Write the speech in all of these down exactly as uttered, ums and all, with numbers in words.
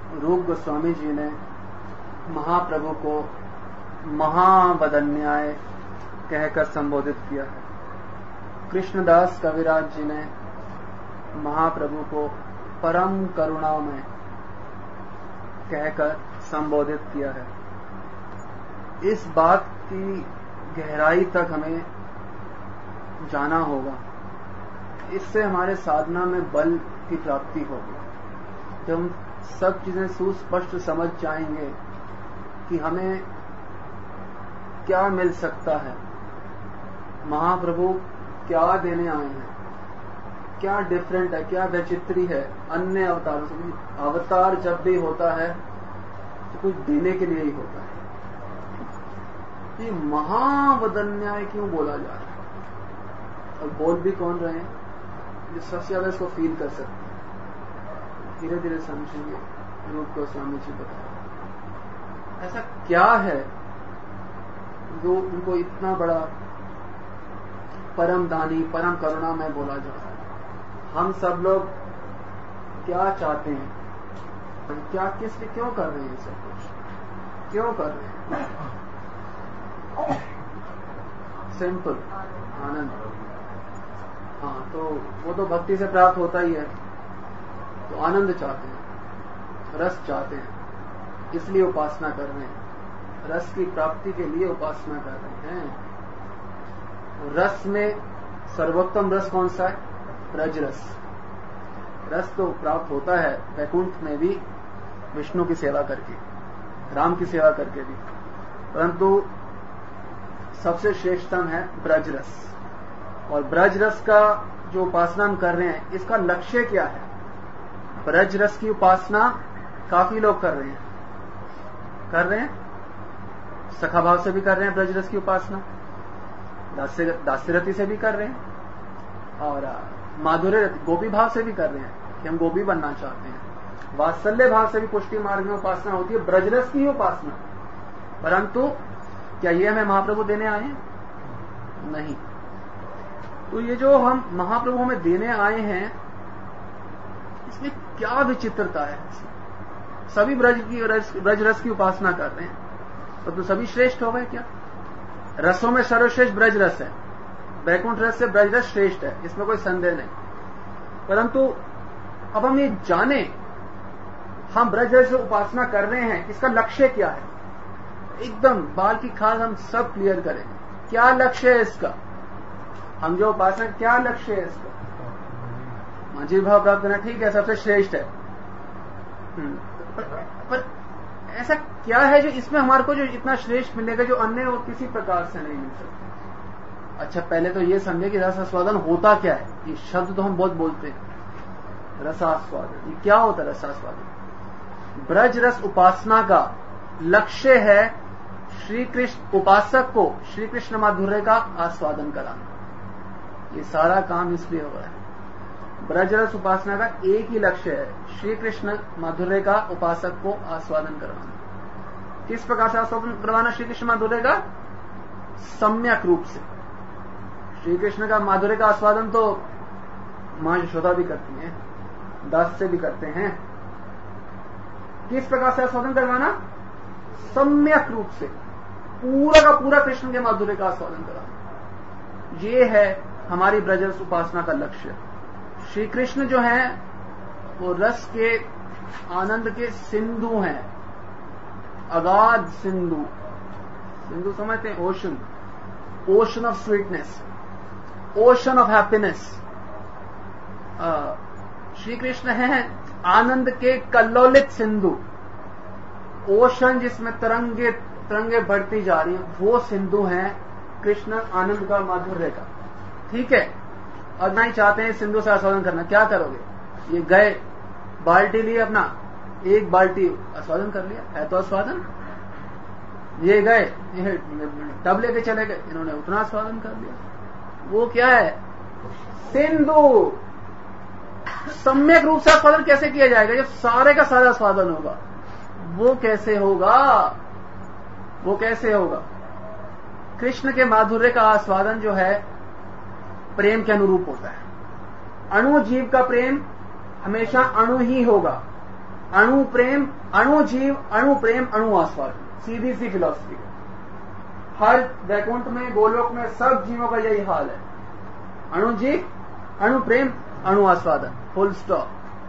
रूप गोस्वामी जी ने महाप्रभु को महावदन्याय कहकर संबोधित किया है। कृष्णदास कविराज जी ने महाप्रभु को परम करुणामय कहकर संबोधित किया है। इस बात की गहराई तक हमें जाना होगा, इससे हमारे साधना में बल की प्राप्ति होगी। जब हम सब चीजें सुस्पष्ट समझ जाएंगे कि हमें क्या मिल सकता है, महाप्रभु क्या देने आए हैं, क्या डिफरेंट है, क्या वैचित्री है अन्य अवतारों से। अवतार जब भी होता है तो कुछ देने के लिए ही होता है। ये महावदन्याय क्यों बोला जा रहा है, और बोल भी कौन रहे हैं, जो सबसे ज्यादा इसको फील कर सकते हैं। धीरे धीरे समझेंगे। रूप गोस्वामी जी बताया ऐसा क्या है जो उनको इतना बड़ा परम दानी परम करुणा में बोला जा रहा है। हम सब लोग क्या चाहते हैं, क्या किस लिए क्यों कर रहे हैं, सब कुछ क्यों कर रहे हैं? सिंपल आनंद। हाँ, तो वो तो भक्ति से प्राप्त होता ही है। तो आनंद चाहते हैं, रस चाहते हैं, इसलिए उपासना कर रहे हैं। रस की प्राप्ति के लिए उपासना कर रहे हैं। रस में सर्वोत्तम रस कौन सा है? ब्रज रस। रस तो प्राप्त होता है वैकुंठ में भी विष्णु की सेवा करके, राम की सेवा करके भी, परंतु सबसे श्रेष्ठतम है ब्रज रस। और ब्रज रस का जो उपासना हम कर रहे हैं, इसका लक्ष्य क्या है? ब्रज रस की उपासना काफी लोग कर रहे हैं कर रहे हैं सखा भाव से भी कर रहे हैं ब्रज रस की उपासना, दास्य दास्यरति से भी कर रहे हैं, और माधुर्य गोपी भाव से भी कर रहे हैं कि हम गोपी बनना चाहते हैं। वात्सल्य भाव से भी पुष्टि मार्ग में उपासना होती है, ब्रज रस की ही उपासना। परंतु क्या ये हमें महाप्रभु देने आए हैं? नहीं। तो ये जो हम महाप्रभु हमें देने आए हैं, इसमें क्या विचित्रता है? सभी ब्रज की ब्रज रस की उपासना कर रहे हैं, तो, तो सभी श्रेष्ठ हो गए क्या? रसों में सर्वश्रेष्ठ ब्रज रस है, वैकुंठ रस से ब्रज रस श्रेष्ठ है, इसमें कोई संदेह नहीं। परंतु अब हम ये जाने, हम ब्रज रस से उपासना कर रहे हैं, इसका लक्ष्य क्या है? एकदम बाल की खाल हम सब क्लियर करें। क्या लक्ष्य है इसका? हम जो उपासना, क्या लक्ष्य है इसका? माझी भाव प्राप्त करना ठीक है, सबसे श्रेष्ठ है, पर, पर ऐसा क्या है जो इसमें हमारे को जो इतना श्रेष्ठ मिलेगा जो अन्य और किसी प्रकार से नहीं मिल सकता? अच्छा, पहले तो ये समझे कि रसास्वादन होता क्या है। ये शब्द तो हम बहुत बोलते हैं, रसास्वादन। ये क्या होता है रसास्वादन? ब्रज रस उपासना का लक्ष्य है श्री कृष्ण उपासक को श्री कृष्ण माधुर्य का आस्वादन कराना। ये सारा काम इसलिए हो रहा है। ब्रज रस उपासना का एक ही लक्ष्य है, श्री कृष्ण माधुर्य का उपासक को आस्वादन करवाना। किस प्रकार से आस्वादन करवाना श्री कृष्ण माधुर्य का? सम्यक रूप से। श्री कृष्ण का माधुर्य का आस्वादन तो मां यशोदा भी करती हैं, दास से भी करते हैं। किस प्रकार से आस्वादन करवाना? सम्यक रूप से, पूरा का पूरा कृष्ण के माधुर्य का आस्वादन कराना। ये है हमारी ब्रज रस उपासना का लक्ष्य। श्री कृष्ण जो हैं वो रस के आनंद के सिंधु हैं, अगाध सिंधु। सिंधु समझते हैं? Ocean, ocean of sweetness, ocean of happiness. Shri Krishna हैं आनंद के कल्लोलित सिंधु। ओशन जिसमें तरंगे तरंगे बढ़ती जा रही हैं, वो सिंधु हैं कृष्ण आनंद का माधुर्य का। ठीक है, और नहीं चाहते हैं सिंधु से आस्वादन करना, क्या करोगे? ये गए, बाल्टी लिए, अपना एक बाल्टी आस्वादन कर लिया, है तो आस्वादन। ये गए, ये टब लेके चले गए, इन्होंने उतना आस्वादन कर लिया। वो क्या है? सिंधु। सम्यक रूप से आस्वादन कैसे किया जाएगा? जब सारे का सारा आस्वादन होगा। वो कैसे होगा? वो कैसे होगा? कृष्ण के माधुर्य का आस्वादन जो है प्रेम के अनुरूप होता है। अणु जीव का प्रेम हमेशा अणु ही होगा, अणु प्रेम, अणु जीव, अणु प्रेम, अणु आस्वादन, सीधी सी फिलॉसफी है। हर वैकुंठ में, गोलोक में सब जीवों का यही हाल है। अणु जीव, अणु प्रेम, अणु आस्वादन, फुल स्टॉप।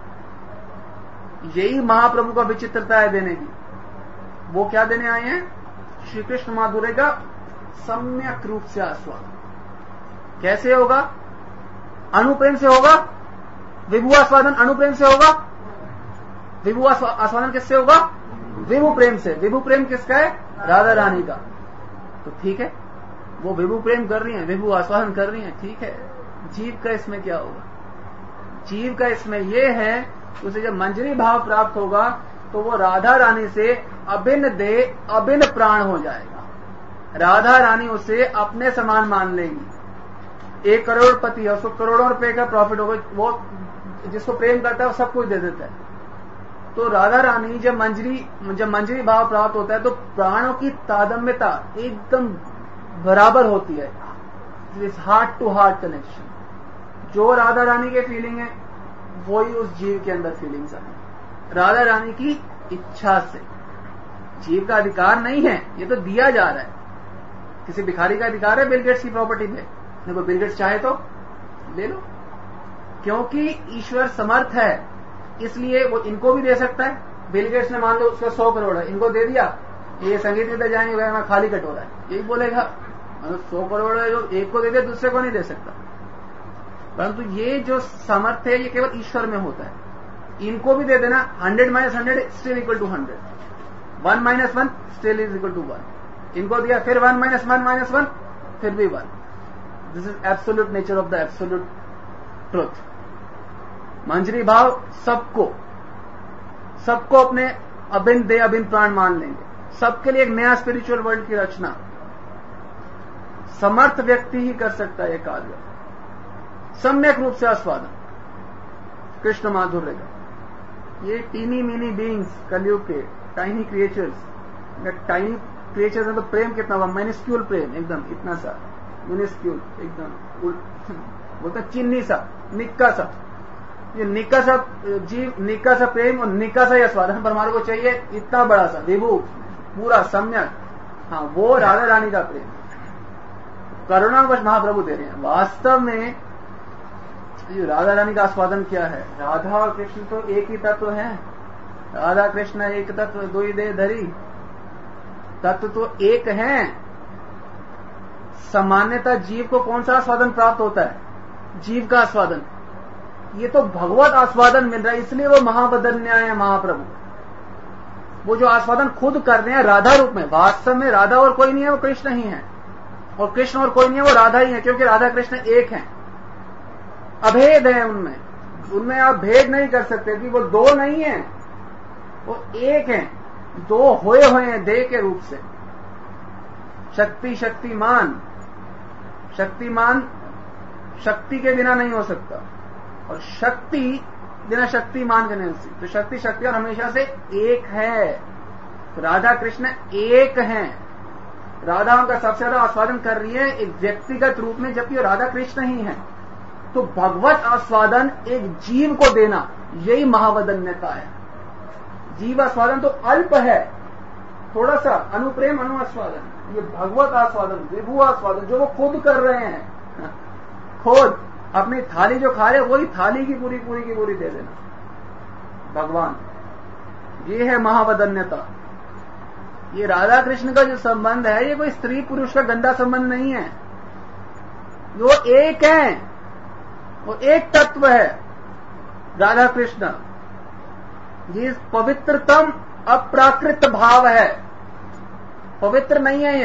यही महाप्रभु का विचित्रता है देने की। वो क्या देने आए हैं? श्री कृष्ण माधुर्य का सम्यक रूप से आस्वादन। कैसे होगा? अणु प्रेम से होगा। विभु आस्वादन अणु प्रेम से होगा। विभु आस्वादन किससे होगा? विभु प्रेम से। विभु प्रेम किसका है? राधा रानी का। तो ठीक है, वो विभु प्रेम कर रही है, विभु आस्वादन कर रही है, ठीक है। जीव का इसमें क्या होगा? जीव का इसमें यह है, उसे जब मंजरी भाव प्राप्त होगा तो वो राधा रानी से अभिन्न देह, अभिन्न प्राण हो जाएगा। राधा रानी उसे अपने समान मान लेगी। एक करोड़पति है, उसको करोड़ों रुपए का प्रॉफिट होगा, वो जिसको प्रेम करता है वो सब कुछ दे देता है। तो राधा रानी जब मंजरी जब मंजरी भाव प्राप्त होता है तो प्राणों की तादम्यता एकदम बराबर होती है। This heart to heart connection. जो राधा रानी के फीलिंग है वही उस जीव के अंदर फीलिंग्स आए, राधा रानी की इच्छा से। जीव का अधिकार नहीं है, ये तो दिया जा रहा है। किसी भिखारी का अधिकार है बिल गेट्स की प्रॉपर्टी पे? देखो, बिल गेट्स चाहे तो ले लो, क्योंकि ईश्वर समर्थ है, इसलिए वो इनको भी दे सकता है। बिल गेट्स ने मान लो उसका सौ करोड़ है, इनको दे दिया, ये संगीत में जाएंगे वह मैं खाली कटोरा है, यही बोलेगा। मतलब सौ करोड़ है, जो एक को दे दिया दूसरे को नहीं दे सकता। परंतु ये जो सामर्थ्य है ये केवल ईश्वर में होता है। इनको भी दे देना, hundred minus hundred still equal to hundred, one minus one still is equal to one. इनको दिया, फिर one minus one minus one, फिर भी one. This is absolute nature of the absolute truth. मंजरी भाव सबको सबको अपने अभिन्न दे, अभिन्न प्राण मान लेंगे। सबके लिए एक नया स्पिरिचुअल वर्ल्ड की रचना समर्थ व्यक्ति ही कर सकता है। ये कार्य सम्यक रूप से आस्वादन कृष्ण माधुर्य का। ये टीनी मिनी बीइंग्स, कलयुग के टाइनी क्रिएचर्स, टाइनी क्रिएचर्स है तो प्रेम कितना हुआ? माइनस्क्यूल प्रेम, एकदम इतना सा मिनिस्क्यूल, एकदम बोलते चिन्नी सा, निक्का सा। ये निक्का सा जीव, निक्का सा प्रेम और निक्का सा आस्वादन परमाणु को चाहिए इतना बड़ा सा विभू, पूरा सम्यक। हाँ, वो राधा रानी का प्रेम करुणावश महाप्रभु दे रहे हैं। वास्तव में ये राधा रानी का आस्वादन क्या है? राधा और कृष्ण तो एक ही तत्व है। राधा कृष्ण एक तत्व दो ही दे धरी, तत्व तो एक है। सामान्यतः जीव को कौन सा आस्वादन प्राप्त होता है? जीव का आस्वादन। ये तो भगवत आस्वादन मिल रहा है, इसलिए वो महावदन्या है महाप्रभु। वो जो आस्वादन खुद कर रहे हैं राधा रूप में, वास्तव में राधा और कोई नहीं है, वो कृष्ण ही है। और कृष्ण और कोई नहीं है, वो राधा ही है, क्योंकि राधा कृष्ण एक है, अभेद है उनमें। उनमें आप भेद नहीं कर सकते कि वो दो नहीं है, वो एक है। दो होए हुए हैं देह के रूप से। शक्ति शक्तिमान, शक्तिमान शक्ति के बिना नहीं हो सकता, और शक्ति बिना शक्तिमान के नहीं हो सकती। तो शक्ति शक्ति और हमेशा से एक है। तो राधा कृष्ण एक हैं। राधा उनका सबसे ज्यादा आस्वादन कर रही है एक व्यक्तिगत रूप में, जबकि राधा कृष्ण ही है। तो भगवत आस्वादन एक जीव को देना, यही महावदन्यता है। जीव आस्वादन तो अल्प है, थोड़ा सा अनुप्रेम अनु आस्वादन। ये भगवत आस्वादन, विभु आस्वादन जो वो खुद कर रहे हैं, खुद अपनी थाली जो खा रहे वही थाली की पूरी पूरी की पूरी दे देना भगवान। ये है महावदन्यता। ये राधा कृष्ण का जो संबंध है, ये कोई स्त्री पुरुष का गंदा संबंध नहीं है। वो एक है, वो एक तत्व है राधा कृष्ण। ये पवित्रतम अप्राकृत भाव है। पवित्र नहीं है ये,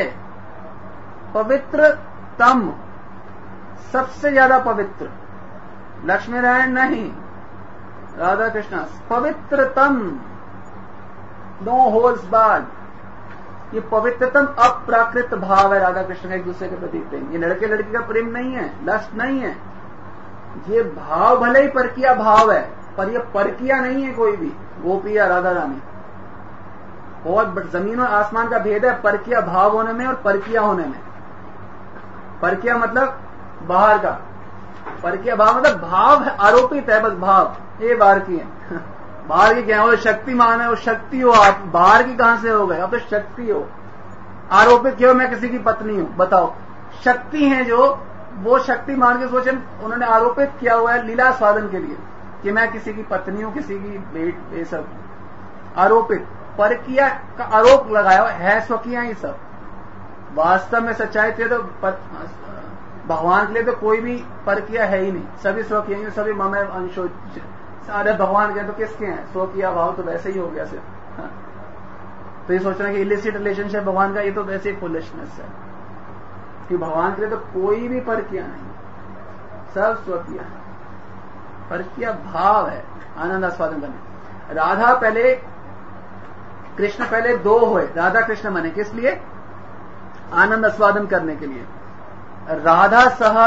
पवित्रतम, सबसे ज्यादा पवित्र। लक्ष्मी नारायण नहीं, राधा कृष्ण पवित्रतम, नो होल्स बार्ड। ये पवित्रतम अप्राकृत भाव है राधा कृष्ण का एक दूसरे के प्रति प्रेम। ये लड़के लड़की का प्रेम नहीं है, लस्ट नहीं है। ये भाव भले ही परकिया भाव है, पर ये परकिया नहीं है कोई भी। गोपिया राधा रानी, बहुत जमीन और आसमान का भेद है परकिया भाव होने में और परकिया होने में। परकिया मतलब बाहर का, परकिया भाव मतलब भाव आरोपित है, बस भाव ये बाहर की है। बाहर की क्या है, वो शक्तिमान है, वो शक्ति हो आप, बाहर की कहां से हो गए, आप तो शक्ति हो। आरोपित क्यों मैं किसी की पत्नी हूं, बताओ, शक्ति है जो, वो शक्ति मान के सोचे, उन्होंने आरोपित किया हुआ है लीला स्वादन के लिए कि मैं किसी की पत्नी हूं, किसी की बेट, ये सब आरोपित, परकिया का आरोप लगाया हुआ है, स्वकिया ही सब। वास्तव में सच्चाई थे तो भगवान के लिए तो कोई भी परकिया है ही नहीं, सभी स्वकिया ही, सभी ममय अंशो, सारे भगवान के तो किसके हैं, स्वकिया भाव तो वैसे ही हो गया सिर्फ। हाँ। तो ये सोचना कि इलिसिट रिलेशनशिप भगवान का, ये तो वैसे ही फुलिशनेस है कि भगवान के लिए तो कोई भी परकिया नहीं, सब स्वकिया है, परकिया भाव है आनंद आस्वादन करने। राधा पहले, कृष्ण पहले दो हुए, राधा कृष्ण बने किस लिए, आनंद आस्वादन करने के लिए। राधा सह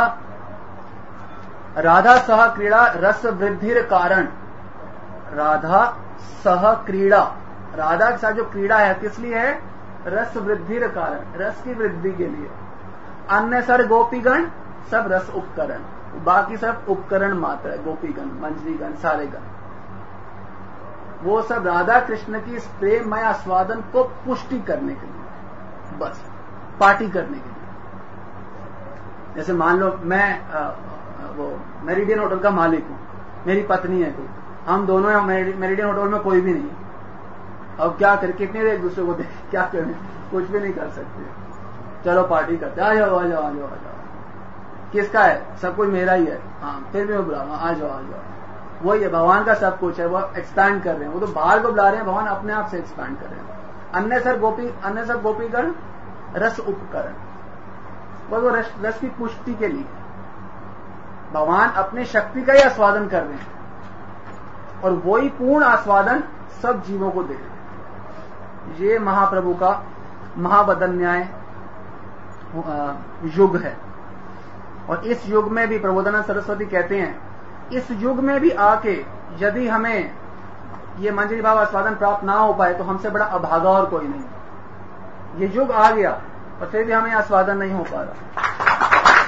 राधा सह क्रीड़ा रस वृद्धिर कारण, राधा सह क्रीड़ा, राधा के साथ जो क्रीड़ा है किस लिए है, रस वृद्धिर कारण, रस की वृद्धि के लिए। अन्य सर गोपीगण सब रस उपकरण, बाकी सब उपकरण मात्र है, गोपीगण, मंजरीगण, सारे गण, वो सब राधा कृष्ण की इस प्रेममय आस्वादन को पुष्टि करने के लिए, बस पार्टी करने के लिए। जैसे मान लो मैं आ, वो मेरिडियन होटल का मालिक हूं, मेरी पत्नी है कोई, हम दोनों हैं, मेरिडियन होटल में कोई भी नहीं, अब क्या करें, कितनी देर एक दूसरे को देख, क्या करें, कुछ भी नहीं कर सकते, चलो पार्टी करते, आ जाओ आ जाओ आ जाओ आ जाओ, किसका है, सब कुछ मेरा ही है, हाँ फिर भी मैं बुलाऊंगा, आ जाओ आ जाओ, वही है भगवान का सब कुछ है, वो एक्सपैंड कर रहे हैं, वो तो बाहर को बुला रहे हैं, भगवान अपने आप से एक्सपैंड कर रहे हैं। अन्य सर गोपी अन्य सर गोपीगण रस उपकरण, बस वो रस, रस की पुष्टि के लिए भगवान अपनी शक्ति का ही आस्वादन कर रहे हैं, और वही पूर्ण आस्वादन सब जीवों को दे रहे हैं। ये महाप्रभु का महावदन्याय युग है, और इस युग में भी प्रबोधानंद सरस्वती कहते हैं, इस युग में भी आके यदि हमें ये मंजरी भाव आस्वादन प्राप्त ना हो पाए तो हमसे बड़ा अभागा और कोई नहीं। ये युग आ गया और फिर भी हमें आस्वादन नहीं हो पा रहा।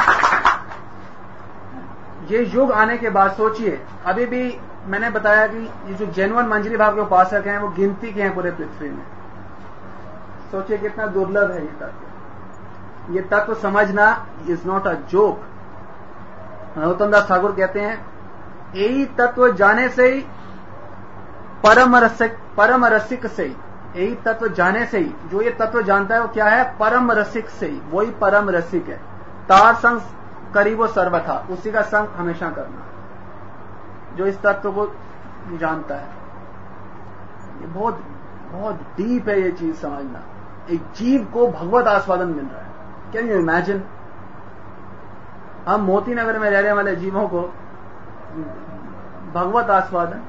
ये युग आने के बाद सोचिए, अभी भी मैंने बताया कि ये जो जेन्युइन मंजरी भाव के उपासक हैं वो गिनती के हैं पूरे पृथ्वी में। सोचिए कितना दुर्लभ है ये तत्व। ये तत्व समझना is not a joke. Narottam Das Thakur कहते हैं, यही तत्व जाने से ही परम रसिक, परम रसिक से ही, यही तत्व जाने से ही, जो ये तत्व जानता है वो क्या है, परम रसिक से ही, वही परम रसिक है। तार संग करी वो सर्वथा, उसी का संग हमेशा करना, जो इस तत्व को जानता है। ये बहुत बहुत डीप है ये चीज समझना। एक जीव को भगवत आस्वादन मिल रहा है, कैन यू इमेजिन। हम मोती नगर में रहने वाले जीवों को भगवत आस्वादन,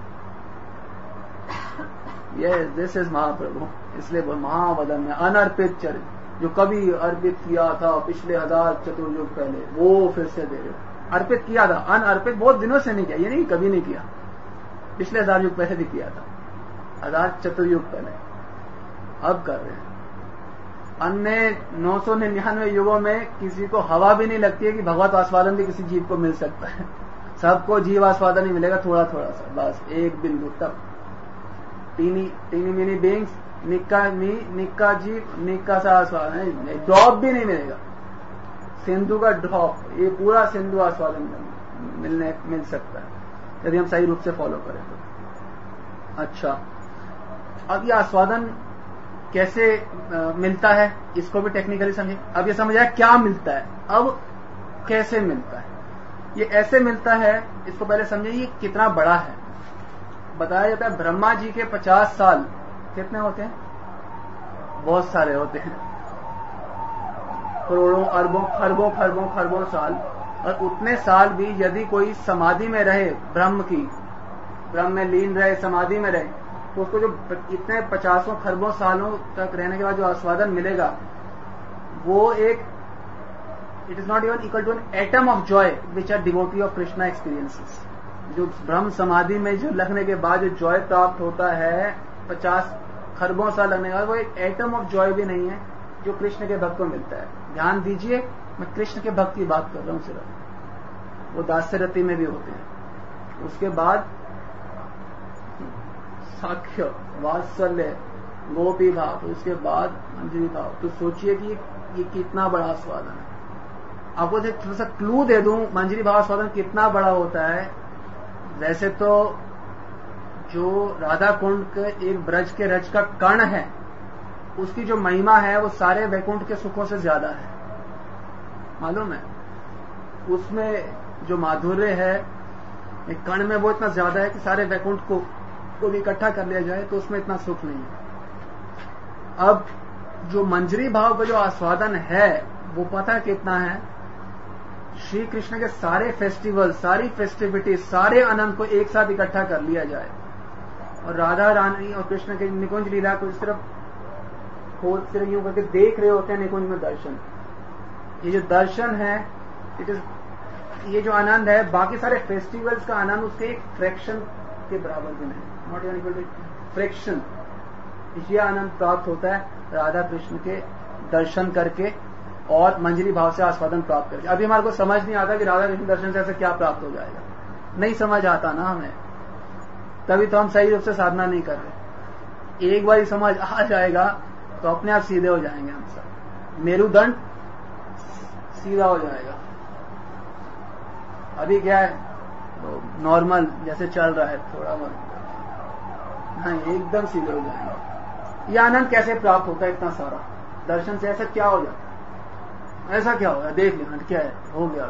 ये दिस इज महाप्रभु। इसलिए महावदन में अनर्पित चरित्र, जो कभी अर्पित किया था पिछले हजार चतुर्युग पहले, वो फिर से दे रहे। अर्पित किया था, अनअर्पित बहुत दिनों से नहीं किया, ये नहीं कभी नहीं किया, पिछले हजार युग पहले भी किया था, हजार चतुर्युग पहले, अब कर रहे हैं। अन्य नौ सौ निन्यानवे युगों में किसी को हवा भी नहीं लगती है कि भगवत आस्वादन भी किसी जीव को मिल सकता है। सबको जीव आस्वादन ही मिलेगा, थोड़ा थोड़ा सा, बस एक बिंदु तक। टीनी टीनी मिनी बींग्स, निक्का मी निक्का जीव, निक्का सा आस्वादन, ड्रॉप भी नहीं मिलेगा, सिंधु का ड्रॉप, ये पूरा सिंधु आस्वादन मिलने मिल सकता है यदि हम सही रूप से फॉलो करें तो। अच्छा, अब ये आस्वादन कैसे आ, मिलता है, इसको भी टेक्निकली समझे। अब ये समझ आया क्या मिलता है, अब कैसे मिलता है। ये ऐसे मिलता है, इसको पहले समझे ये कितना बड़ा है। बताया जाता है ब्रह्मा जी के पचास साल कितने होते हैं, बहुत सारे होते हैं, करोड़ों अरबों खरबों खरबों खरबों साल। और उतने साल भी यदि कोई समाधि में रहे, ब्रह्म की ब्रह्म में लीन रहे, समाधि में रहे, तो उसको जो इतने पचासों खरबों सालों तक रहने के बाद जो आस्वादन मिलेगा, वो एक, it is not even equal to an atom of joy which are devotee of Krishna experiences. जो ब्रह्म समाधि में जो लगने के बाद जो जॉय प्राप्त होता है पचास खरबों साल लगने के बाद, वो एक एटम ऑफ जॉय भी नहीं है जो कृष्ण के भक्त को मिलता है। ध्यान दीजिए, मैं कृष्ण के भक्त की बात कर रहा हूं सिर्फ, वो दास्यरति में भी होते हैं। उसके बाद साख्य, वात्सल्य, गोपी भाव, तो उसके बाद मंजरी भाव। तो सोचिए कि ये कितना बड़ा आस्वादन है। आपको थोड़ा सा क्लू दे दूं, मंजरी भाव आस्वादन कितना बड़ा होता है। वैसे तो जो राधा कुंड के एक ब्रज के रज का कण है, उसकी जो महिमा है वो सारे वैकुंठ के सुखों से ज्यादा है, मालूम है। उसमें जो माधुर्य है एक कण में, वो इतना ज्यादा है कि सारे वैकुंठ को को भी इकट्ठा कर लिया जाए तो उसमें इतना सुख नहीं है। अब जो मंजरी भाव का जो आस्वादन है वो पता कितना है। श्री कृष्ण के सारे फेस्टिवल, सारी फेस्टिविटी, सारे आनंद को एक साथ इकट्ठा कर लिया जाए और राधा रानी और कृष्ण के निकुंज लीला को सिर्फ सिर्फ यूं करके देख रहे होते हैं निकुंज में दर्शन। ये जो दर्शन है, इट इज, ये जो आनंद है, बाकी सारे फेस्टिवल्स का आनंद उसके एक फ्रैक्शन के बराबर भी नहीं, नॉट इक्वल टू फ्रैक्शन। ये आनंद प्राप्त होता है राधा कृष्ण के दर्शन करके और मंजरी भाव से आस्वादन प्राप्त करके। अभी हमारे को समझ नहीं आता कि राधा कृष्ण दर्शन से ऐसे क्या प्राप्त हो जाएगा, नहीं समझ आता ना हमें, तभी तो हम सही रूप से साधना नहीं कर रहे। एक बार समझ आ जाएगा तो अपने आप सीधे हो जाएंगे हम सब, मेरुदंड सीधा हो जाएगा। अभी क्या है, तो नॉर्मल जैसे चल रहा है, थोड़ा बहुत नहीं, एकदम सीधे हो जाएंगे। यह आनंद कैसे प्राप्त होता है इतना सारा दर्शन से? ऐसा क्या हो जाता है, ऐसा क्या होगा? देख लेना क्या है, हो गया।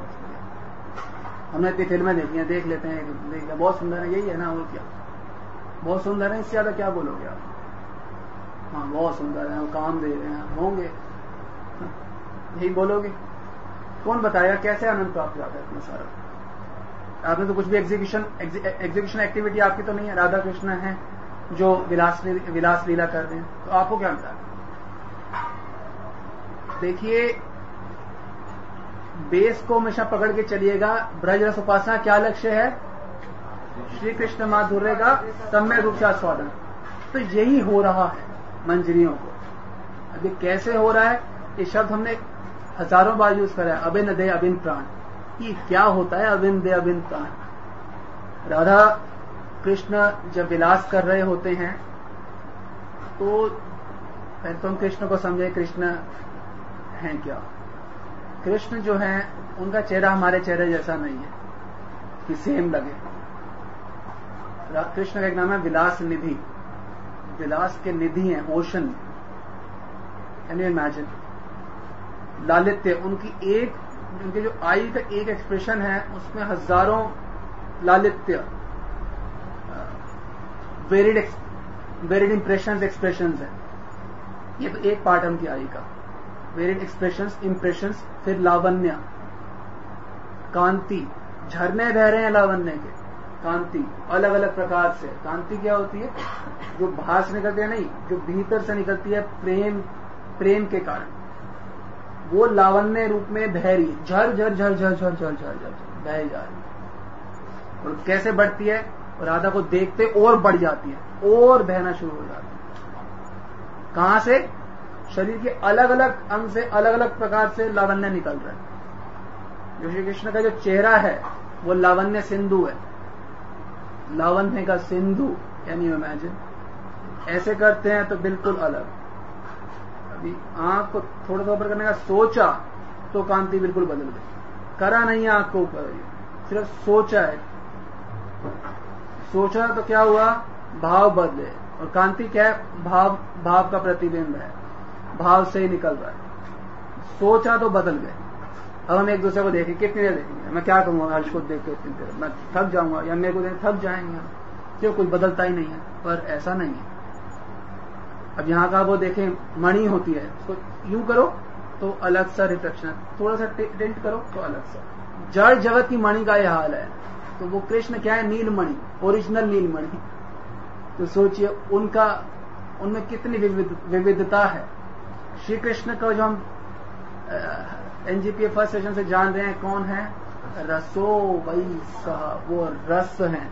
हमने इतनी फिल्में देखी हैं, देख लेते हैं, देख लिया, बहुत सुंदर है, यही है ना, और क्या, बहुत सुंदर है, इससे ज्यादा क्या बोलोगे आप? हाँ बहुत सुंदर है, काम दे रहे हैं, होंगे, यही बोलोगे। कौन बताएगा कैसे आनंद प्राप्त होता है इतना सारा? आपने तो कुछ भी एग्जीक्यूशन एग्जीक्यूशन एक्टिविटी आपकी तो नहीं है, राधा कृष्ण है जो विलास विलास लीला कर रहे हैं, तो आपको क्या मिला? देखिए, बेस को हमेशा पकड़ के चलिएगा। ब्रज रस उपासना क्या लक्ष्य है? श्री कृष्ण माधुर्य का सम्यक रूप से आस्वादन। तो यही हो रहा है मंजरियों को। अभी कैसे हो रहा है, ये शब्द हमने हजारों बार यूज करा है, अभिन्न दे अभिन्न प्राण। ये क्या होता है अभिन्न दे अभिन्न प्राण? राधा कृष्ण जब विलास कर रहे होते हैं तो पहले तो हम कृष्ण को समझे, कृष्ण हैं क्या? कृष्ण जो है उनका चेहरा हमारे चेहरे जैसा नहीं है कि सेम लगे। कृष्ण का एक नाम है विलास निधि, विलास के निधि हैं, ओशन। Can you imagine? लालित्य, उनकी एक, उनके जो आई का एक एक्सप्रेशन है उसमें हजारों लालित्य, वेरिड वेरिड इंप्रेशंस एक्सप्रेशंस है। ये तो एक पार्ट है उनकी आई का, वेरिड एक्सप्रेशंस, इंप्रेशंस। फिर लावण्य, कांति, झरने बह रहे हैं लावण्य के, कांति अलग अलग प्रकार से। कांति क्या होती है? जो बाहर से निकलती है नहीं, जो भीतर से निकलती है प्रेम प्रेम के कारण, वो लावण्य रूप में बह रही है, झर झर झर झर झर झर झर झर बह जा रही है। और कैसे बढ़ती है? राधा को देखते और बढ़ जाती है और बहना शुरू हो जाती है। कहां से? शरीर के अलग अलग अंग से अलग अलग प्रकार से लावण्य निकल रहा है। जो श्री कृष्ण का जो चेहरा है वो लावण्य सिंधु है, लावण्य का सिंधु। Can you imagine? ऐसे करते हैं तो बिल्कुल अलग। अभी आंख को थोड़ा सा ऊपर करने का सोचा तो कांति बिल्कुल बदल गई। करा नहीं आंख को ऊपर, सिर्फ सोचा है, सोचा तो क्या हुआ? भाव बदले। और कांति क्या है? भाव भाव का प्रतिबिंब है, भाव से ही निकल रहा है। सोचा तो बदल गए। अब हम एक दूसरे को देखें, कितनी देर देखेंगे? मैं क्या कहूंगा हर्ष को देख के इतनी देर, मैं थक जाऊंगा, या मेरे को देख थक जाएंगे, क्यों? कुछ बदलता ही नहीं है। पर ऐसा नहीं है। अब यहाँ का वो देखें, मणि होती है, उसको यूं करो तो अलग सा रिफ्लेक्शन, थोड़ा सा टिल्ट करो तो अलग सा। जड़ जगत की मणि का यह हाल है। तो वो कृष्ण क्या है? नीलमणि, ओरिजिनल नीलमणि। तो सोचिए उनका, उनमें कितनी विविधता है। श्री कृष्ण को जो हम एनजीपीए फर्स्ट सेशन से जान रहे हैं, कौन है? रसो वही सह, वो रस है।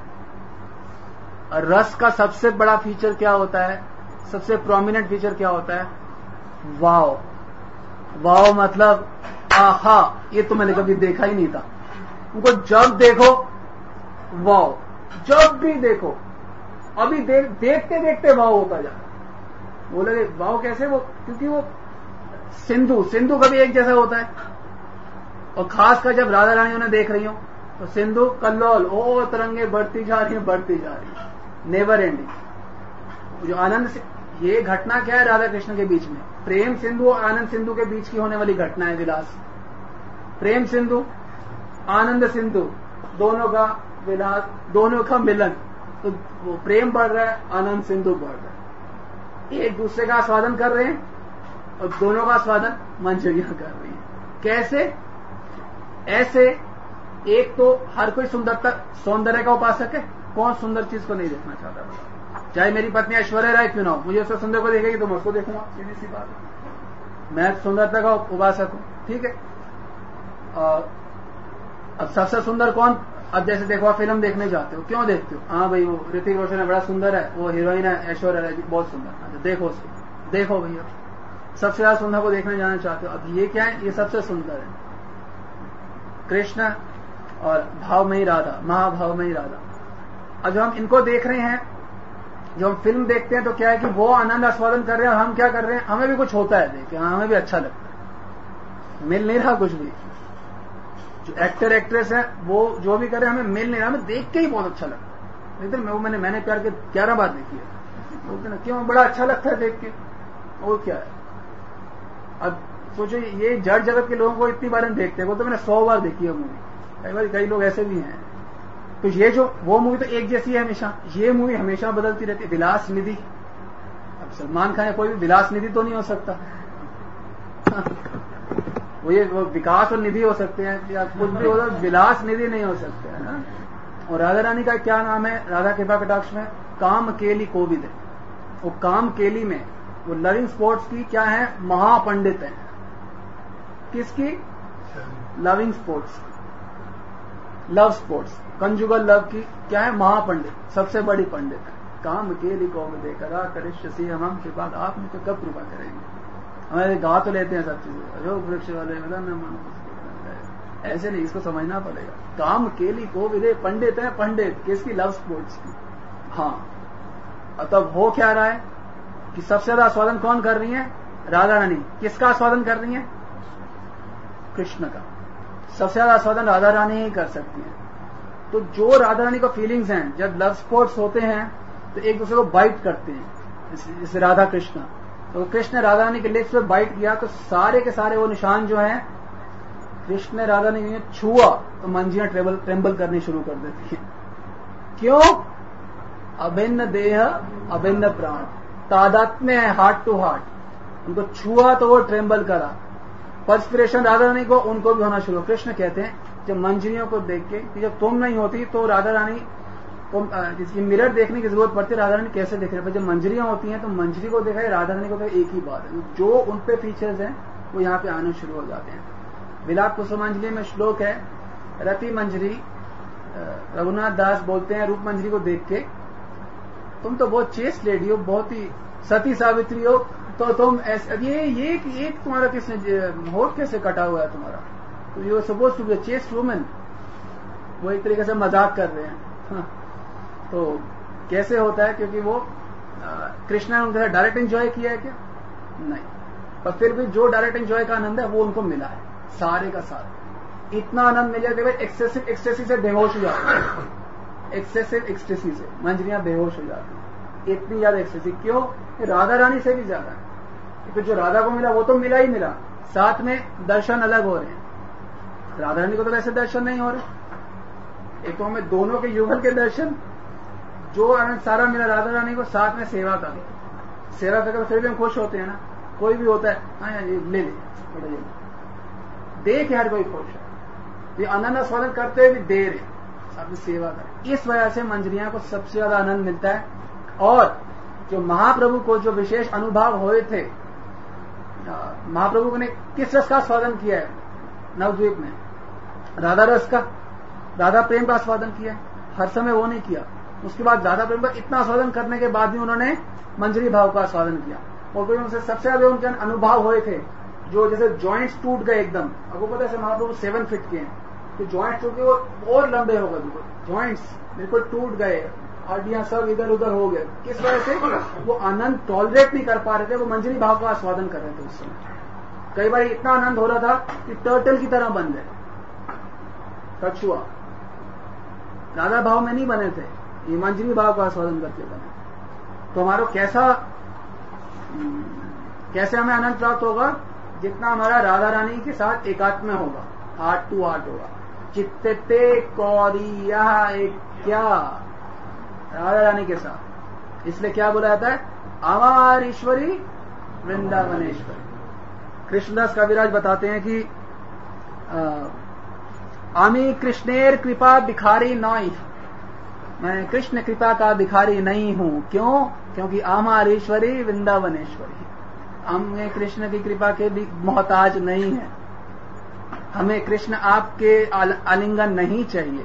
रस का सबसे बड़ा फीचर क्या होता है? सबसे प्रोमिनेंट फीचर क्या होता है? वाव। वाव मतलब आहा, ये तो मैंने कभी देखा ही नहीं था। उनको जब देखो वाव, जब भी देखो अभी देख देखते देखते भाव होता जाता। बोले भाव कैसे? वो क्योंकि वो सिंधु सिंधु कभी एक जैसा होता है, और खास कर जब राधा रानी उन्हें देख रही हो तो सिंधु कल्लोल ओ तरंगे बढ़ती जा रही है बढ़ती जा रही है, नेवर एंडिंग। जो आनंद से ये घटना क्या है राधा कृष्ण के बीच में? प्रेम सिंधु और आनंद सिंधु के बीच की होने वाली घटना है विलास। प्रेम सिंधु आनंद सिंधु दोनों का विलास, दोनों का मिलन। तो वो प्रेम बढ़ रहा है, आनंद सिंधु बढ़ रहा है, एक दूसरे का आस्वादन कर रहे हैं और दोनों का आस्वादन मंजरियां कर रही है। कैसे? ऐसे एक तो हर कोई सुंदरता सौंदर्य का उपासक है, कौन सुंदर चीज को नहीं देखना चाहता? चाहे मेरी पत्नी ऐश्वर्या राय क्यों ना हो, मुझे उससे सुंदर को देखेगी तो मैं उसको देखूंगा, सीधी सी बात है। मैं सुंदरता का उपासक हूं, ठीक है। अब सबसे सुंदर कौन? अब जैसे देखो आप फिल्म देखने जाते हो, क्यों देखते हो? हाँ भाई वो ऋतिक रोशन है, बड़ा सुंदर है, वो हीरोइन है ऐश्वर्या राय बहुत सुंदर है, देखो उसको, देखो भैया सबसे ज्यादा सुंदर को देखने जाना चाहते हो। अब ये क्या है? ये सबसे सुंदर है कृष्ण और भावमयी राधा, महाभावमयी राधा। अब जो हम इनको देख रहे हैं, जो हम फिल्म देखते हैं तो क्या है कि वो आनंद आस्वादन कर रहे हैं और हम क्या कर रहे हैं? हमें भी कुछ होता है देख के, हाँ हमें भी अच्छा लगता है, मिल नहीं रहा कुछ भी। जो एक्टर एक्ट्रेस है वो जो भी कर रहे हैं हमें मिल नहीं रहा, हमें देख के ही बहुत अच्छा लगता है। इधर मैं वो मैंने मैंने प्यार के ग्यारह बार देखी है, बोलते ना क्यों बड़ा अच्छा लगता है देख के, वो क्या है? अब सोचो ये जड़ जगत के लोगों को इतनी बार हम देखते हैं, वो तो मैंने सौ बार देखी है मूवी। कई बार कई लोग ऐसे भी हैं। तो ये जो वो मूवी तो एक जैसी है हमेशा, ये मूवी हमेशा बदलती रहती है। विलास निधि, अब सलमान खान या कोई भी विलास निधि तो नहीं हो सकता वो ये वो विकास और निधि हो सकते हैं या कुछ भी हो, विलास निधि नहीं हो सकते है ना। और राधा रानी का क्या नाम है राधा कृपा कटाक्ष में? काम केली कोविद है। वो काम केली में वो लविंग स्पोर्ट्स की क्या है? महापंडित है। किसकी? Loving sports, love sports, conjugal love की क्या है? महापंडित, सबसे बड़ी पंडित है। काम केली कोविद करा करिष्य सी हम कृपा, आप मुझे कब कृपा करेंगे? हमारे गा तो लेते हैं सब चीजें, जो वृक्ष वाले ऐसे नहीं, इसको समझना पड़ेगा। काम केली कोविद पंडित है, पंडित किसकी? लव स्पोर्ट्स की। हाँ, तब हो क्या रहा है कि सबसे ज्यादा आस्वादन कौन कर रही है? राधा रानी। किसका आस्वादन कर रही है? कृष्ण का। सबसे ज्यादा आस्वादन राधा रानी ही कर सकती है। तो जो राधा रानी को फीलिंग्स हैं, जब लव स्पोर्ट्स होते हैं तो एक दूसरे को बाइट करते हैं, जैसे राधा कृष्ण। तो कृष्ण ने राधा रानी के लिप्स पे बाइट किया तो सारे के सारे वो निशान जो हैं कृष्ण ने राधा रानी को छुआ तो मंजियां ट्रेबल ट्रेम्बल करनी शुरू कर देती है। क्यों? अभिन्न देह अभिन्न प्राण, तादात्म्य है, हार्ट टू हार्ट। उनको छुआ तो वो ट्रेम्बल करा। पर्सपिरेशन राधा रानी को, उनको भी होना शुरू। कृष्ण कहते हैं जब मंजरियों को देख के कि जब तुम नहीं होती तो राधा रानी को जिसकी मिरर देखने की जरूरत पड़ती है, राधा रानी कैसे देख रहे हैं? जब मंजरियां होती हैं तो मंजरी को देखा है, राधा रानी को देखा, एक ही बात है। जो उन पे फीचर्स हैं वो यहाँ पे आने शुरू हो जाते हैं। विलाप कुसुमांजलि में श्लोक है, रति मंजरी, रघुनाथ दास बोलते हैं रूप मंजरी को देख के, तुम तो बहुत चेस्ट लेडी हो, बहुत ही सती सावित्री हो, तो तुम ऐसे ये ये एक तुम्हारा किसने होठ कैसे कटा हुआ है तुम्हारा? तो you suppose to be chaste women. वो एक तरीके से मजाक कर रहे हैं। तो कैसे होता है? क्योंकि वो कृष्ण ने उनके साथ डायरेक्ट एंजॉय किया है क्या? नहीं, पर फिर भी जो डायरेक्ट एंजॉय का आनंद है वो उनको मिला है, सारे का सारा। इतना आनंद मिल जाता है एक्सेसिव एक्सटेसी से बेहोश हो जाते हैं, एक्सेसिव एक्सटेसी से मंजरियां बेहोश हो जाती हैं। इतनी ज्यादा एक्सटेसी क्यों? राधा रानी से भी ज्यादा है। क्योंकि जो राधा को मिला वो तो मिला ही मिला, साथ में दर्शन अलग हो रहे हैं। राधा रानी को तो वैसे दर्शन नहीं हो रहे। एक तो हमें दोनों के युगल के दर्शन, जो आनंद सारा मिला राधा रानी को, साथ में सेवा का भी। सेवा करके फिर भी हम खुश होते हैं ना। कोई भी होता है हाँ यार ये ले ले, बड़ा ये देख हर कोई खुश है, ये आनंद आस्वादन करते हुए भी दे रहे, साथ में सेवा करें। इस वजह से मंजरियां को सबसे ज्यादा आनंद मिलता है। और जो महाप्रभु को जो विशेष अनुभव हुए थे, महाप्रभु ने किस रस का आस्वादन किया है नवद्वीप में? राधा रस का, राधा प्रेम का आस्वादन किया है। हर समय वो नहीं किया। उसके बाद राधा प्रेम का इतना आस्वादन करने के बाद भी उन्होंने मंजरी भाव का आस्वादन किया। और कोई उनसे सबसे ज्यादा उनके अनुभव हुए थे, जो जैसे जॉइंट्स टूट गए एकदम। आपको पता है महाप्रभु सेवन फीट के हैं, तो जॉइंट्स टूट गए वो और लंबे हो गए, बिल्कुल जॉइंट्स बिल्कुल टूट गए हड्डियां सब इधर उधर हो गए। किस वजह से? वो आनंद टॉलरेट नहीं कर पा रहे थे, वो मंजरी भाव का आस्वादन कर रहे थे उस समय। कई बार इतना आनंद हो रहा था कि टर्टल की तरह बन गए, कछुआ। राधा भाव में नहीं बने थे, ये मंजरी भाव का आस्वादन करके बने। तो हमारा कैसा कैसे हमें आनंद प्राप्त होगा? जितना हमारा राधा रानी के साथ एकात्म होगा, हार्ट टू हार्ट होगा। चित्ते कौरिया एक क्या राधा रानी के साथ, इसलिए क्या बोला जाता है? अमार ईश्वरी वृंदावनेश्वरी। कृष्णदास कविराज बताते हैं कि आमी कृष्णेर कृपा भिखारी नहीं, मैं कृष्ण कृपा का भिखारी नहीं हूं। क्यों? क्योंकि अमार ईश्वरी वृंदावनेश्वरी, हमें कृष्ण की कृपा के भी मोहताज नहीं है। हमें कृष्ण आपके आलिंगन नहीं चाहिए।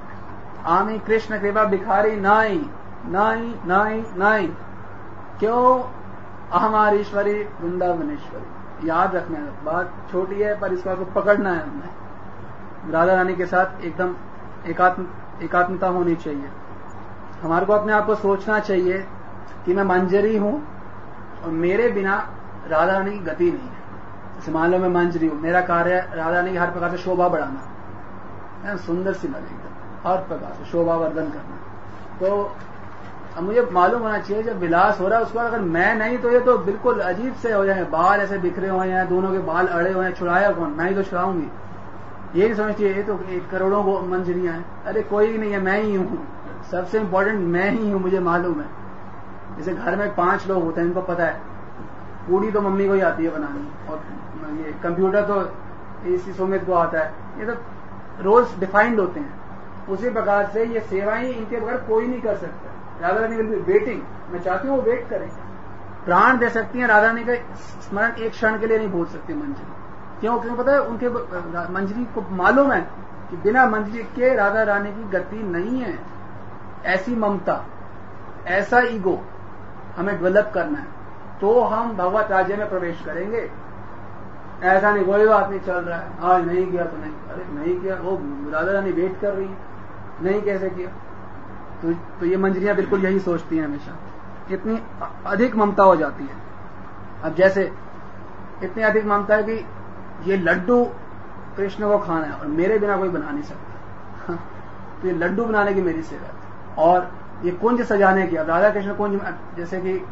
आमी कृष्ण कृपा भिखारी नहीं नहीं नहीं नहीं। क्यों? हमारी ईश्वरी वृंदावनेश्वरी। याद रखना है, बात छोटी है पर इसको आपको पकड़ना है। हमें राधा रानी के साथ एकदम एकात्म एकात्मता होनी चाहिए। हमारे को अपने आप को सोचना चाहिए कि मैं मंजरी हूं और मेरे बिना राधा रानी की गति नहीं है। जैसे मान लो मैं मंजरी हूं, मेरा कार्य राधा रानी की हर प्रकार से शोभा बढ़ाना, सुंदर सी लगे एकदम, हर प्रकार से शोभा वर्धन करना। तो अब मुझे मालूम होना चाहिए जब विलास हो रहा है उसके बाद अगर मैं नहीं तो ये तो बिल्कुल अजीब से हो जाए, बाल ऐसे बिखरे हुए हैं, दोनों के बाल अड़े हुए हैं, छुड़ाया कौन? मैं ही तो छुड़ाऊंगी। ये नहीं समझती ये तो एक करोड़ों को मंजरियां हैं। अरे कोई नहीं है, मैं ही हूं, सबसे इंपॉर्टेंट मैं ही हूं, मुझे मालूम है। जैसे घर में पांच लोग होते हैं, इनको पता है पूड़ी तो मम्मी को ही आती है बनानी, और ये कंप्यूटर तो इसी सुमित को आता है। ये तो रोल्स डिफाइंड होते हैं। उसी प्रकार से ये सेवाएं इनके बगैर कोई नहीं कर सकता। Radha Rani will be waiting, मैं चाहती हूँ वो वेट करें, प्राण दे सकती हैं। राधा रानी का स्मरण एक क्षण के लिए नहीं भूल सकती मंजरी। क्यों? क्यों पता है? उनके मंजरी को मालूम है कि बिना मंजरी के राधा रानी की गति नहीं है। ऐसी ममता, ऐसा ईगो हमें डेवलप करना है, तो हम भगवत राज्य में प्रवेश करेंगे। ऐसा नहीं कोई बात नहीं चल रहा है, आज नहीं किया तो नहीं, अरे नहीं किया, वो राधा रानी वेट कर रही है, नहीं कैसे किया? तो, तो ये मंजरियां बिल्कुल यही सोचती हैं हमेशा। इतनी अधिक ममता हो जाती है। अब जैसे इतनी अधिक ममता है कि ये लड्डू कृष्ण को खाना है और मेरे बिना कोई बना नहीं सकता, तो ये लड्डू बनाने की मेरी सेवा है। और ये कुंज सजाने की, अब राधा कृष्ण कुंज, जैसे कि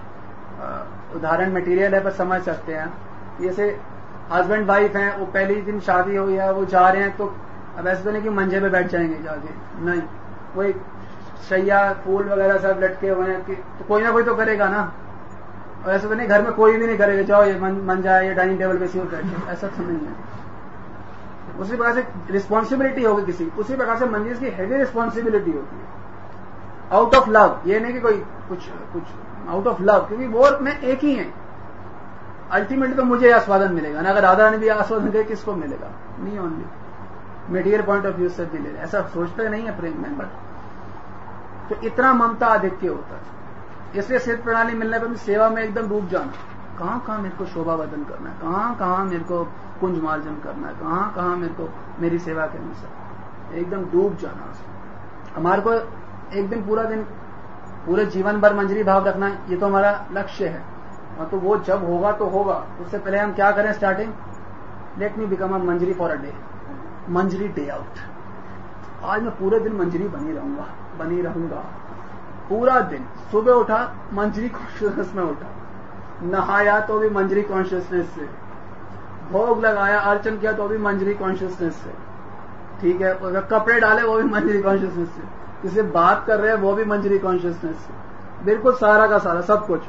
उदाहरण मटेरियल है पर समझ सकते हैं। जैसे हस्बैंड वाइफ हैं, वो पहली दिन शादी हुई है, वो जा रहे हैं, तो अब ऐसे तो नहीं कि मंजे पे बैठ जाएंगे जाके, नहीं, वो एक शैया फूल वगैरह सब लटके हुए हैं कि तो कोई ना कोई तो करेगा ना। और ऐसा तो नहीं घर में कोई भी नहीं करेगा, जाओ ये मन, मन जाए ये डाइनिंग टेबल पे सीट बैठे, ऐसा तो नहीं है। उसी प्रकार से रिस्पॉन्सिबिलिटी होगी किसी, उसी प्रकार से मंजिल की हैवी रिस्पॉन्सिबिलिटी होती है, आउट ऑफ लव। ये नहीं कि कोई कुछ कुछ आउट ऑफ लव, क्योंकि वो में एक ही है। अल्टीमेटली तो मुझे आस्वादन मिलेगा ना, अगर राधा रानी भी आस्वादन दे किसको मिलेगा? नहीं only material point of view से भी ले, ऐसा सोचते नहीं है प्रेम में, बट तो इतना ममता आधिक्य होता है। इसलिए सिद्ध प्रणाली मिलने पर भी सेवा में एकदम डूब जाना, कहां कहां मेरे को शोभा वर्धन करना है, कहां कहां मेरे को कुंज मार्जन करना है, कहां कहां मेरे को मेरी सेवा के अनुसार एकदम डूब जाना उसमें। हमारे को एक दिन पूरा दिन पूरे जीवन भर मंजरी भाव रखना, ये तो हमारा लक्ष्य है। और तो वो जब होगा तो होगा, उससे पहले हम क्या करें? Starting, let me become a manjari for a day, manjari day out. आज मैं पूरे दिन मंजरी बनी रहूंगा, बनी रहूंगा पूरा दिन। सुबह उठा मंजरी कॉन्शियसनेस में उठा, नहाया तो भी मंजरी कॉन्शियसनेस से, भोग लगाया अर्चन किया तो भी मंजरी कॉन्शियसनेस से, ठीक है। अगर कपड़े डाले वो भी मंजरी कॉन्शियसनेस से, किसी बात कर रहे हैं वो भी मंजरी कॉन्शियसनेस से, बिल्कुल सारा का सारा सब कुछ।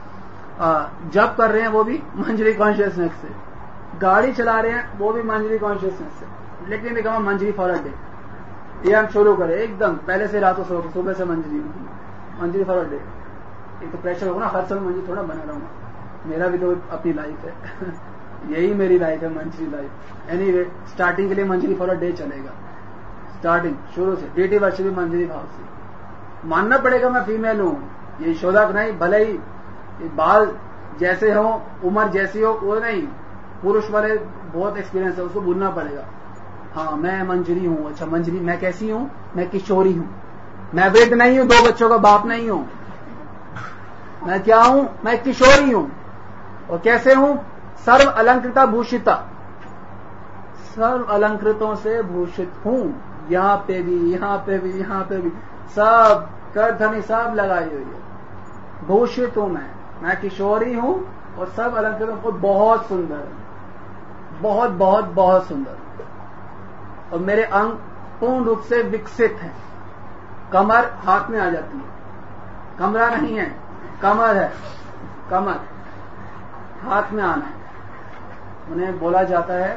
जब कर रहे हैं वो भी मंजरी कॉन्शियसनेस से, गाड़ी चला रहे हैं वो भी मंजरी कॉन्शियसनेस से। लेकिन become manjari for a day, ये हम शुरू करें एकदम पहले से रातों सो के, सुबह से मंजरी मंजरी फॉर अ डे। एक तो प्रेशर होगा ना, हर समय मंजरी थोड़ा बना रहूंगा, मेरा भी तो अपनी लाइफ है यही मेरी लाइफ है, मंजरी लाइफ। एनीवे स्टार्टिंग के लिए मंजरी फॉर अ डे चलेगा, स्टार्टिंग शुरू से। डेटी वर्ष भी मंजरी भाव से मानना पड़ेगा मैं फीमेल हूं, ये शोधक नहीं, भले ही बाल जैसे हो, उम्र जैसी हो, वो नहीं, पुरुष वाले बहुत एक्सपीरियंस है, उसको भूलना पड़ेगा। हाँ मैं मंजरी हूं, अच्छा मंजरी मैं कैसी हूं? मैं किशोरी हूं, मैं वृद्ध नहीं हूं, दो बच्चों का बाप नहीं हूं। मैं क्या हूं? मैं किशोरी हूं। और कैसे हूं? सर्व अलंकृता भूषिता, सर्व अलंकृतों से भूषित हूं। यहां पे भी, यहां पे भी, यहां पे भी सब करधनी सब लगाई हुई है। भूषित हूं मैं मैं किशोरी हूं और सब अलंकृतों को बहुत सुंदर, बहुत बहुत बहुत सुंदर। और मेरे अंग पूर्ण रूप से विकसित हैं। कमर हाथ में आ जाती है, कमरा नहीं है, कमर है, कमर हाथ में आना है। उन्हें बोला जाता है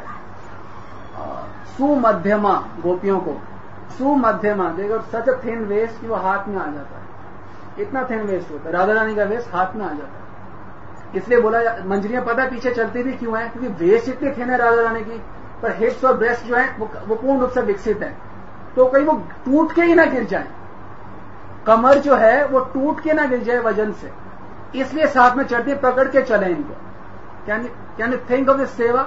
सुमध्यमा, गोपियों को सुमध्यमा। देखो सच अ थिन वेस्ट कि वो हाथ में आ जाता है, इतना थिन वेस्ट होता है। राधा रानी का वेस्ट हाथ में आ जाता है। इसलिए बोला, मंजरियां पता पीछे चलती भी क्यों है? क्योंकि वेस्ट इतनी थिन है राधा रानी की, पर हिप्स और ब्रेस्ट जो है वो, वो पूर्ण रूप से विकसित है, तो कहीं वो टूट के ही ना गिर जाए। कमर जो है वो टूट के ना गिर जाए वजन से, इसलिए साथ में चढ़ती, पकड़ के चले इनको। Can can you think of this seva?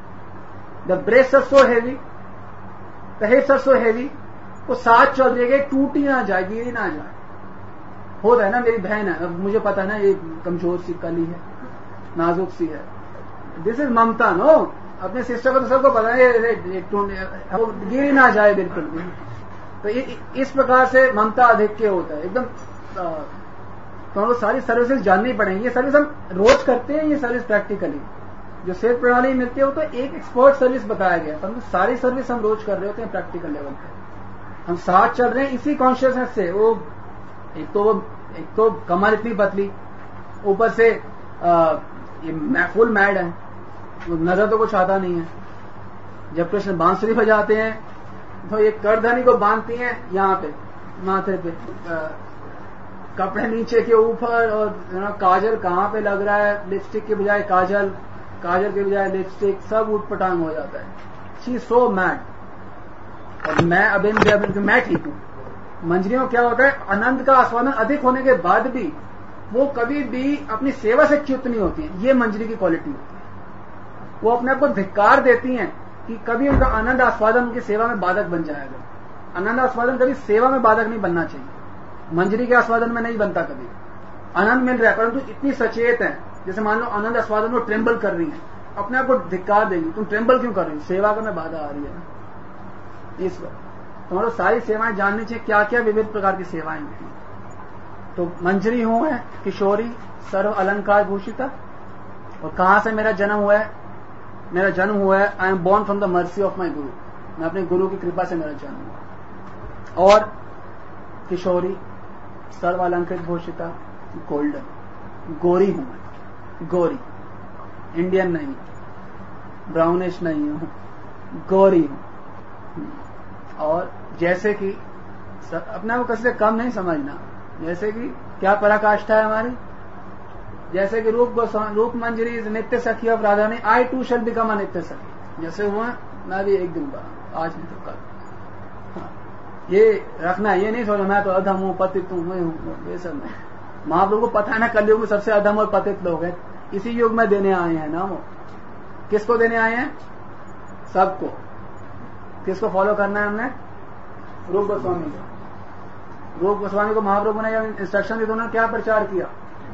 The breast are so heavy, the hips are so heavy, वो साथ चल रही है, टूट ही ना जाए, गिर ही ना जाए। होता है ना, मेरी बहन है, अब मुझे पता है ना ये कमजोर सी कली है, नाजुक सी है। This is mamta. नो, अपने सिस्टर को तो सबको पता है वो गिर ही ना जाए बिल्कुल भी। तो इस प्रकार से ममता अधिक्य होता है एकदम। तो हमको सारी सर्विसेज जाननी पड़ेंगी। ये सर्विस हम रोज करते हैं, ये सर्विस प्रैक्टिकली जो सेहत प्रणाली मिलती है वो तो एक एक्सपर्ट सर्विस बताया गया, परंतु तो सारी सर्विस हम रोज कर रहे होते हैं प्रैक्टिकल लेवल पे। हम साथ चल रहे हैं इसी कॉन्शियसनेस से। वो एक तो वो एक तो कमर इतनी पतली, ऊपर से आ, ये फुल मैड है, नजर तो कुछ आता नहीं है। जब कृष्ण बांसुरी बजाते हैं तो ये करधनी को बांधती हैं यहाँ पे माथे पे, आ, कपड़े नीचे के ऊपर, और काजल कहाँ पे लग रहा है, लिपस्टिक के बजाय काजल, काजल के बजाय लिपस्टिक, सब उठपटांग हो जाता है। She so mad. और मैं अबिंद मैं ठीक हूं। मंजरियों क्या होता है, आनंद का आस्वादन अधिक होने के बाद भी वो कभी भी अपनी सेवा से च्युत नहीं होती है। ये मंजरी की क्वालिटी होती है। वो अपने आप को धिक्कार देती हैं कि कभी उनका आनंद आस्वादन उनकी सेवा में बाधक बन जाएगा। आनंद आस्वादन कभी सेवा में बाधक नहीं बनना चाहिए, मंजरी के आस्वादन में नहीं बनता। कभी आनंद मिल रहा है परंतु इतनी सचेत है, जैसे मान लो आनंद आस्वादन में ट्रेम्बल कर रही है, अपने आप को धिक्कार देगी, तुम ट्रेम्बल क्यों कर रही हो, सेवा का में बाधा आ रही है ना। इस वक्त तुम्हारे सारी सेवाएं जाननी चाहिए, क्या क्या विविध प्रकार की सेवाएं होती हैं। तो मंजरी हूं है किशोरी, सर्व अलंकार भूषिता। और कहां से मेरा जन्म हुआ है? मेरा जन्म हुआ है, I am born from the mercy of my guru. मैं अपने गुरु की कृपा से मेरा जन्म हुआ। और किशोरी, सर्व अलंकृत भूषिता, गोल्डन, गोरी हूं मैं, गोरी, इंडियन नहीं, ब्राउनिश नहीं हूं, गोरी हूं। और जैसे कि अपने को किसी से कम नहीं समझना, जैसे कि क्या पराकाष्ठा है हमारी, जैसे कि रूप गोस्वामी, रूप मंजरी इज नित्य सखी ऑफ राधा ने, आई टू शैल बिकम अ नित्य सखी। जैसे हुआ मैं भी एक दिन बना, आज नहीं तो कल। हाँ, ये रखना, ये नहीं सोचना मैं तो अधम हूं, पतित हूं, मैं हूं, ये सब नहीं। महाप्रभु को पता है ना कलयुग में सबसे अधम और पतित लोग हैं, इसी युग में देने आए हैं ना। वो किसको देने आए हैं? सबको। किसको फॉलो करना है हमने? रूप गोस्वामी को। रूप गोस्वामी को महाप्रभु ने जब इंस्ट्रक्शन दी तो उन्होंने क्या प्रचार किया?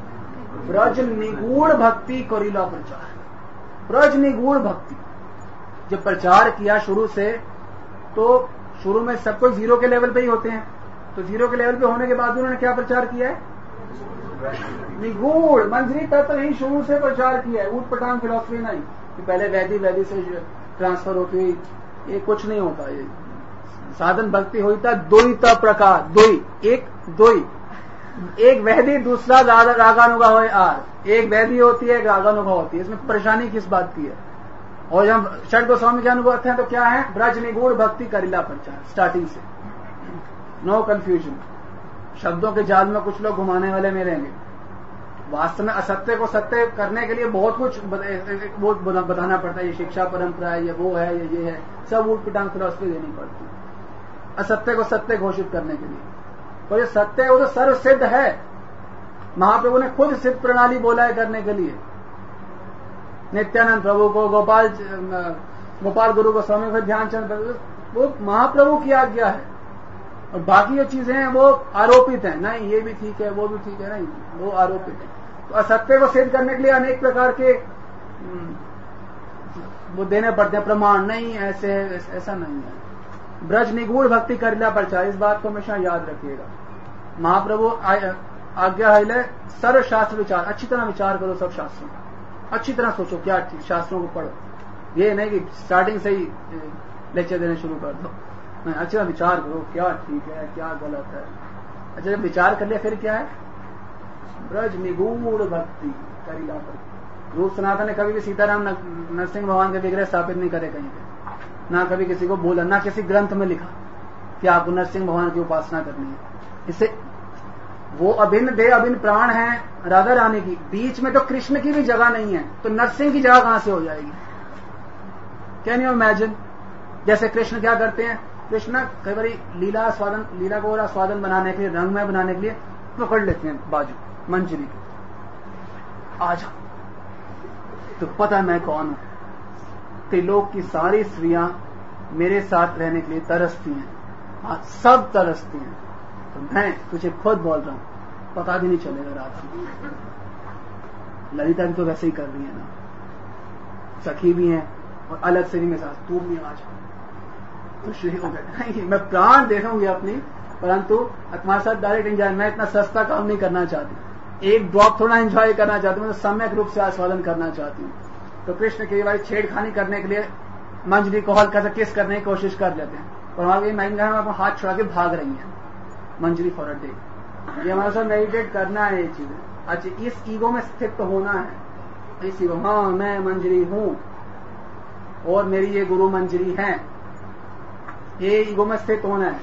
ब्रज निगूढ़ भक्ति करीला प्रचार। ब्रज निगूढ़ भक्ति जब प्रचार किया शुरू से, तो शुरू में सब कोई जीरो के लेवल पे ही होते हैं, तो जीरो के लेवल पे होने के बाद उन्होंने क्या प्रचार किया है? निगूढ़ मंजरी तत्व ही शुरू से प्रचार किया है। ऊट पटांग फिलॉसफी नहीं कि पहले वैदी वैदी से ट्रांसफर होती, ये कुछ नहीं होता। ये साधन भक्ति हुई था दो ही तब प्रकार, दो ही, एक दो ही, एक वैदी दूसरा रागानुगा हो आर, एक वैदी होती है एक रागानुगा होती है। इसमें परेशानी किस बात की है? और जब षट गोस्वामी के अनुभव हैं तो क्या है? ब्रज निगूढ़ भक्ति करीला प्रचार, स्टार्टिंग से, नो कंफ्यूजन। शब्दों के जाल में कुछ लोग घुमाने वाले मिलेंगे, वास्तव में असत्य को सत्य करने के लिए बहुत कुछ बताना पड़ता है। ये शिक्षा परंपरा है, ये वो है, ये ये है, सब ऊट पिटांग फिलॉसफी देनी पड़ती है असत्य को सत्य घोषित करने के लिए। और ये सत्य है वो तो सर्व सिद्ध है, महाप्रभु ने खुद सिद्ध प्रणाली बोला है करने के लिए। नित्यानंद प्रभु को, गोपाल गोपाल गुरु गोस्वामी को, ध्यानचंद, वो महाप्रभु की आज्ञा है। और बाकी जो चीजें हैं वो आरोपित हैं, नहीं ये भी ठीक है वो भी ठीक है, नहीं वो आरोपित है। तो असत्य को सिद्ध करने के लिए अनेक प्रकार के वो देने पड़ते हैं प्रमाण, नहीं ऐसे ऐसा नहीं है। ब्रज निगूढ़ भक्ति करिला प्रचार, इस बात को हमेशा याद रखिएगा। महाप्रभु आज्ञा है सर्व शास्त्र विचार, अच्छी तरह विचार करो सब शास्त्रों, अच्छी तरह सोचो क्या शास्त्रों को पढ़ो, ये नहीं कि स्टार्टिंग से ही लेक्चर देने शुरू कर दो, नहीं अच्छी तरह विचार करो क्या ठीक है क्या गलत है। अच्छा जब विचार कर लिया फिर क्या है, ब्रज निगूढ़ भक्ति करिला प्रचार। रूप सनातन ने कभी भी सीताराम नरसिंह भगवान के विग्रह स्थापित नहीं करे कहीं पे, ना कभी किसी को बोला, ना किसी ग्रंथ में लिखा कि आपको नरसिंह भगवान की उपासना करनी है। इससे वो अभिन्न देह अभिन्न प्राण है राधा रानी की, बीच में तो कृष्ण की भी जगह नहीं है, तो नरसिंह की जगह कहां से हो जाएगी? Can you imagine? जैसे कृष्ण क्या करते हैं, कृष्ण कई बार लीला स्वादन लीला को स्वादन बनाने के लिए, रंगमय बनाने के लिए पकड़ लेते हैं बाजू मंजरी की, आ जाओ तो पता मैं कौन हूं, त्रिलोक की सारी स्त्रियां मेरे साथ रहने के लिए तरसती हैं, आज सब तरसती हैं, तो मैं तुझे खुद बोल रहा हूं पता भी नहीं चलेगा राधा। ललिता भी तो वैसे ही कर रही है ना, सखी भी है और अलग से भी मेरे साथ, तू भी आ जा तो श्री हो गए। मैं प्राण देखूंगी अपनी, परंतु तुम्हारे साथ डायरेक्ट एंजॉय, मैं इतना सस्ता काम नहीं करना चाहती, एक ड्रॉप थोड़ा एंजॉय करना चाहती हूँ, तो सम्यक रूप से आस्वादन करना चाहती हूँ। तो कृष्ण कई बार छेड़खानी करने के लिए मंजरी को हल्का सा किस करने की कोशिश कर लेते हैं, और हमारे महिला में हाथ छुड़ा के भाग रही है मंजरी फॉर अ डे। ये हमारे साथ मेडिटेट करना है ये चीजें। अच्छा इस ईगो में स्थित तो होना है, इस ईगो, हाँ मैं मंजरी हूं और मेरी ये गुरु मंजरी है, ये ईगो में स्थित होना है,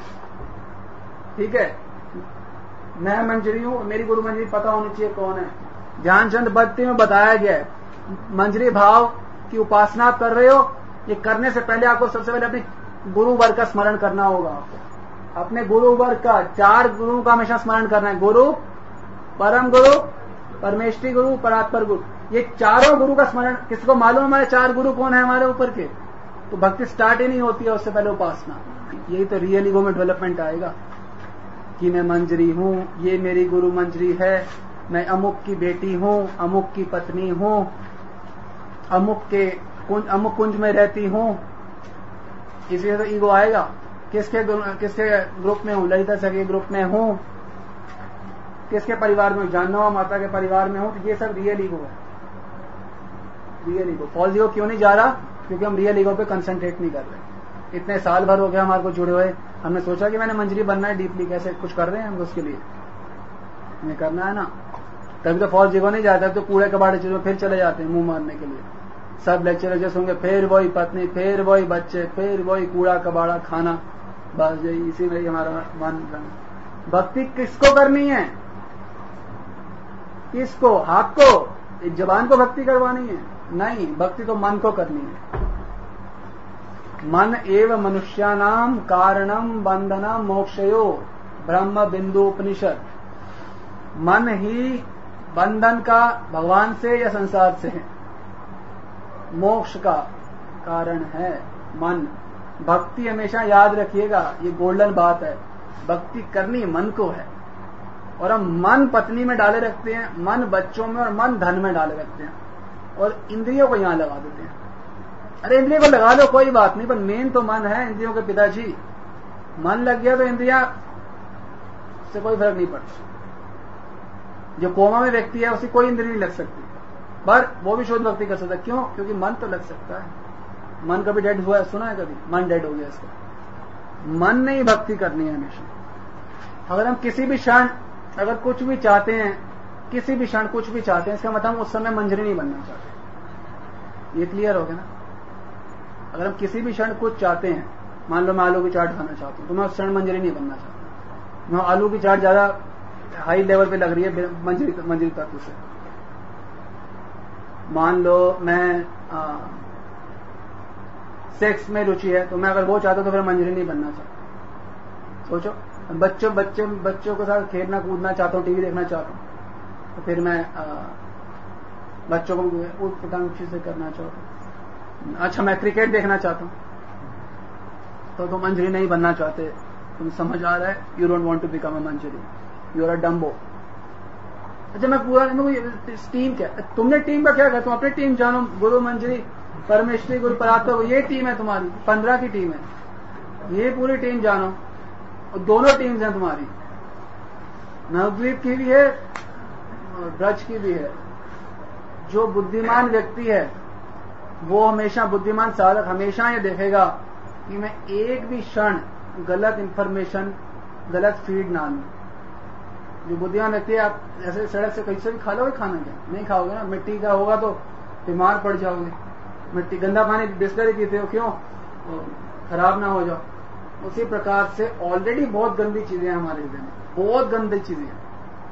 ठीक है। मैं मंजरी हूं, मेरी गुरु मंजरी पता होनी चाहिए कौन है। ध्यानचंद भक्ति में बताया गया है, मंजरी भाव की उपासना आप कर रहे हो, ये करने से पहले आपको सबसे पहले अपने गुरु वर्ग का स्मरण करना होगा। आपको अपने गुरु वर्ग का, चार गुरु का हमेशा स्मरण करना है, गुरु, परम गुरु, परमेष्ठी गुरु, परात्पर गुरु, ये चारों गुरु का स्मरण। किसी को मालूम हमारे चार गुरु कौन है हमारे ऊपर के, तो भक्ति स्टार्ट ही नहीं होती है उससे पहले उपासना। यही तो रियल ईगो में डेवलपमेंट आएगा कि मैं मंजरी हूं, ये मेरी गुरु मंजरी है, मैं अमुक की बेटी हूं, अमुक की पत्नी हूं, अमुक के कुंज, अमुक कुंज में रहती हूं। इसलिए तो ईगो आएगा। किसके किसके ग्रुप में हूं, ललिता सखी के ग्रुप में हूं, किसके परिवार में, जानवा माता के परिवार में हूं, तो ये सब रियल ईगो है, रियल ईगो। फॉल्स ईगो क्यों नहीं जा रहा? क्योंकि हम रियल ईगो पे कंसंट्रेट नहीं कर रहे। इतने साल भर हो गए हमारे को जुड़े हुए, हमने सोचा कि मैंने मंजरी बनना है डीपली, कैसे कुछ कर रहे हैं हम उसके लिए, हमें करना है ना। तभी तो फॉल्स ईगो नहीं जाता, तो कूड़े कबाड़े चीजों फिर चले जाते हैं मुंह मारने के लिए। सब लेक्चर जैसे होंगे, फिर वही पत्नी, फिर वही बच्चे, फिर वही कूड़ा कबाड़ा खाना, बस यही इसी में ही हमारा मन। भक्ति किसको करनी है? किसको? हाथ को, जबान को भक्ति करवानी है? नहीं, भक्ति तो मन को करनी है। मन एव मनुष्यानाम कारणम बंधनम मोक्षयो ब्रह्म बिंदु उपनिषद। मन ही बंधन का भगवान से या संसार से है, मोक्ष का कारण है मन। भक्ति हमेशा याद रखिएगा, ये गोल्डन बात है, भक्ति करनी मन को है। और हम मन पत्नी में डाले रखते हैं, मन बच्चों में और मन धन में डाले रखते हैं, और इंद्रियों को यहां लगा देते हैं। अरे इंद्रियों को लगा लो कोई बात नहीं, पर मेन तो मन है, इंद्रियों के पिताजी। मन लग गया तो इंद्रिया से कोई फर्क नहीं पड़ता। जो कोमा में व्यक्ति है उसे कोई इंद्रिय नहीं लग सकती, पर वो भी शुद्ध भक्ति कर सकता है। क्यों? क्योंकि मन तो लग सकता है। मन कभी डेड हुआ है? सुना है कभी? मन डेड हो गया इसका। मन ने ही भक्ति करनी है हमेशा। अगर हम किसी भी क्षण अगर कुछ भी चाहते हैं, किसी भी क्षण कुछ भी चाहते हैं, इसका मतलब हम उस समय मंजरी नहीं बनना चाहते। ये क्लियर हो गया ना? अगर हम किसी भी क्षण कुछ चाहते हैं, मान लो मैं आलू की चाट खाना चाहता हूं, तो मैं उस क्षण मंजरी नहीं बनना चाहता। मैं आलू की चाट ज्यादा हाई लेवल पे लग रही है मंजरी मंजरी तत्व से। मान लो मैं आ, सेक्स में रुचि है, तो मैं अगर वो चाहता हूं तो फिर मंजरी नहीं बनना चाहता। सोचो, बच्चों बच्चों बच्चों के साथ खेलना कूदना चाहता हूं, टीवी देखना चाहता हूं, तो फिर मैं आ, बच्चों को उठांक्षी से करना चाहता हूं। अच्छा मैं क्रिकेट देखना चाहता हूं, तो तो मंजरी नहीं बनना चाहते, तुम समझ आ रहा है, you don't want to become a manjari, you are a dumbo. अच्छा मैं पूरा टीम क्या, तुमने टीम का क्या कहा, तुम अपनी टीम जानो, गुरु मंजरी परमेश्वरी गुरु परात्पर, ये टीम है तुम्हारी, पंद्रह की टीम है, ये पूरी टीम जानो, और दोनों टीम्स हैं तुम्हारी, नवद्वीप की भी है ब्रज की भी है। जो बुद्धिमान व्यक्ति है वो हमेशा, बुद्धिमान साधक हमेशा ये देखेगा कि मैं एक भी क्षण गलत इंफॉर्मेशन, गलत फीड ना लूं। जो बुद्धिमान व्यक्ति है, आप ऐसे सड़क से कहीं से भी खा लोगे, खाना क्या नहीं खाओगे ना, मिट्टी का होगा तो बीमार पड़ जाओगे, मिट्टी गंदा पानी बिस्लरी पीते हो क्यों, खराब ना हो जाओ। उसी प्रकार से ऑलरेडी बहुत गंदी चीजें हैं हमारे हृदय में, बहुत गंदी चीजें हैं,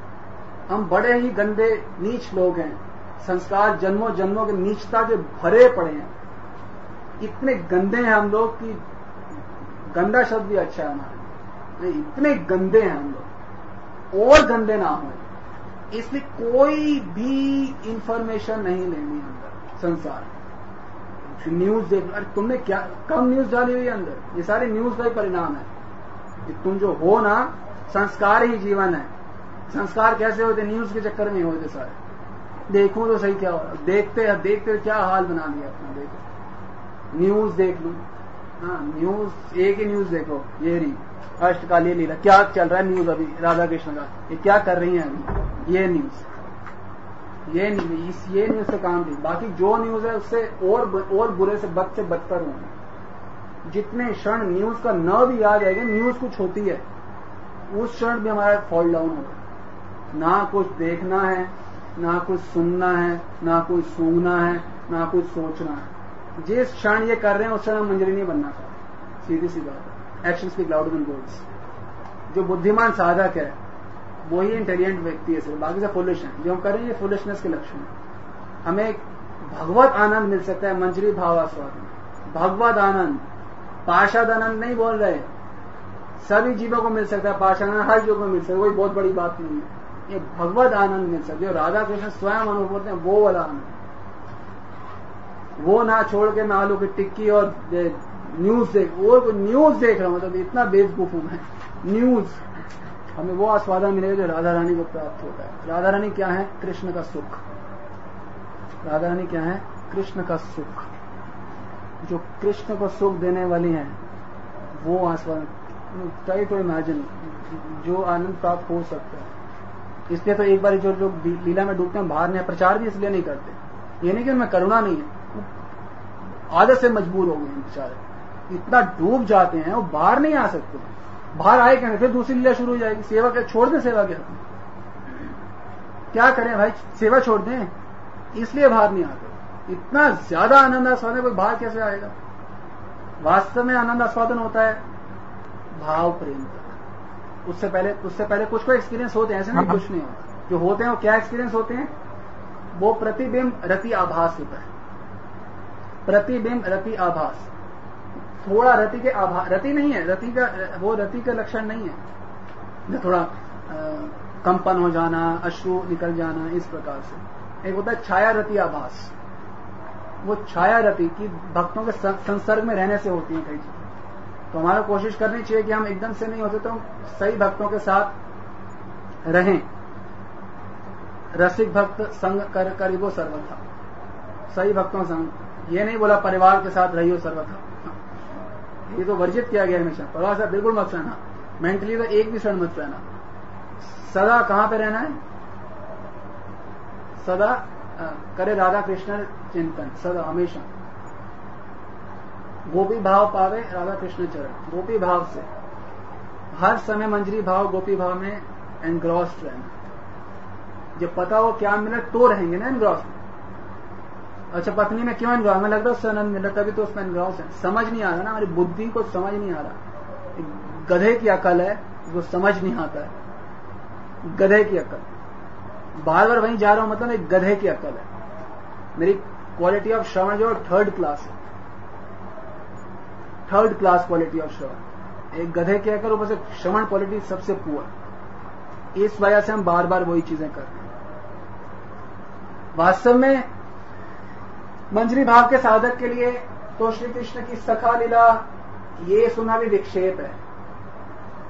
हम बड़े ही गंदे नीच लोग हैं, संस्कार जन्मों जन्मों के नीचता के भरे पड़े हैं, इतने गंदे हैं हम लोग कि गंदा शब्द भी अच्छा है हमारे, इतने गंदे हैं हम लोग, और गंदे ना हो, इसलिए कोई भी इंफॉर्मेशन नहीं लेनी अंदर संसार। न्यूज देख, अरे तुमने क्या कम न्यूज डाली हुई है अंदर, ये सारे न्यूज का ही परिणाम है कि तुम जो हो ना, संस्कार ही जीवन है। संस्कार कैसे होते, न्यूज के चक्कर में होते सारे, देखूं तो सही क्या हो रहा, देखते देखते क्या हाल बना लिया अपना, देखो न्यूज देख लूं, हाँ न्यूज, एक ही न्यूज देखो, ये रही अष्टकालीय लीला, क्या चल रहा है न्यूज अभी राधा कृष्ण का, ये क्या कर रही है अभी, ये न्यूज, ये इस ये न्यूज से काम थी, बाकी जो न्यूज है उससे और और बुरे से बद से बदतर होंगे। जितने क्षण न्यूज का न भी याद आएगा, न्यूज कुछ होती है, उस क्षण भी हमारा फॉल डाउन होगा, ना कुछ देखना है, ना कुछ सुनना है, ना कुछ सूंघना है, ना कुछ सोचना है। जिस क्षण ये कर रहे हैं उस क्षण हम मंजरी नहीं बनना चाहते, सीधी सी बात है, action speak louder than words. जो बुद्धिमान साधक है वही इंटेलिजेंट व्यक्ति है, सिर्फ बाकी से फुलिश है, जो हम कर रहे हैं ये फुलिशनेस के लक्षण है। हमें एक भगवत आनंद मिल सकता है मंजरी भावास्वाद में, भगवत आनंद, पार्षद आनंद नहीं बोल रहे, सभी जीवों को मिल सकता है, पार्षद आनंद हर जीव को मिल सकता है, कोई बहुत बड़ी बात नहीं है, ये भगवत आनंद मिल सकता है, जो राधा कृष्ण स्वयं अनुभव करते हैं वो वाला आनंद, वो ना छोड़ के मैं आलू की टिक्की और न्यूज देख, वो न्यूज देख रहा हूं, मतलब इतना बेवकूफ हूं मैं, न्यूज, हमें वो आस्वादन मिलेगा जो राधा रानी को प्राप्त होता है। राधा रानी क्या है, कृष्ण का सुख, राधा रानी क्या है, कृष्ण का सुख, जो कृष्ण को सुख देने वाली है वो आस्वादन, ट्राई टू इमेजिन, जो आनंद प्राप्त हो सकता है। इसलिए तो एक बार जो लोग लीला में डूबते हैं बाहर नहीं, प्रचार भी इसलिए नहीं करते, ये नहीं कि उनमें करुणा नहीं है, आदत से मजबूर हो गए बेचारे, इतना डूब जाते हैं वो बाहर नहीं आ सकते, बाहर आए क्या, फिर दूसरी लीला शुरू हो जाएगी, सेवा क्या छोड़ दें, सेवा क्या क्या करें भाई, सेवा छोड़ दें, इसलिए बाहर नहीं आते। इतना ज्यादा आनंद आस्वादन कोई बाहर कैसे आएगा। वास्तव में आनंद आस्वादन होता है भाव प्रेम का, उससे पहले उससे पहले कुछ को एक्सपीरियंस होते हैं, ऐसे नहीं कुछ नहीं होता, जो होते हैं वो क्या एक्सपीरियंस होते हैं, वो प्रतिबिंब रति आभास होता है, प्रतिबिंब रति आभास, थोड़ा रति के आभास, रति नहीं है, रति का वो रति का लक्षण नहीं है, थोड़ा आ, कंपन हो जाना, अश्रु निकल जाना, इस प्रकार से। एक होता है छाया रति आभास, वो छाया रति की भक्तों के संसर्ग में रहने से होती है कई चीजें, तो हमारा कोशिश करनी चाहिए कि हम एकदम से नहीं होते तो सही भक्तों के साथ रहें। रसिक भक्त संग कर करीबो सर्वथा, सही भक्तों संग, ये नहीं बोला परिवार के साथ रहियो सर्वथा, ये तो वर्जित किया गया हमेशा, परिवार से बिल्कुल मत रहना, मेंटली तो एक भी क्षण मत रहना। सदा कहां पे रहना है, सदा आ, करे राधा कृष्ण चिंतन, सदा हमेशा गोपी भाव पावे राधा कृष्ण चरण, गोपी भाव से हर समय मंजरी भाव गोपी भाव में एनग्रॉस्ड रहना, जब पता हो क्या मिला तो रहेंगे ना एनग्रॉस्ड। अच्छा पत्नी में क्यों एनग्रॉस, हमें लग रहा है उससे आनंद मिला तभी तो उसमें एनग्रॉस है, समझ नहीं आ रहा ना, हमारी बुद्धि को समझ नहीं आ रहा, गधे की अकल है वो समझ नहीं आता है, गधे की अकल, बार बार वहीं जा रहा हूं मतलब एक गधे की अकल है। मेरी क्वालिटी ऑफ श्रवण जो थर्ड क्लास है, third class quality of shravan, एक गधे की अकल, ऊपर से श्रवण क्वालिटी सबसे पुअर, इस वजह से हम बार बार वही चीजें कर रहे हैं। वास्तव में मंजरी भाव के साधक के लिए तो श्री कृष्ण की सखा लीला ये सुना भी विक्षेप है,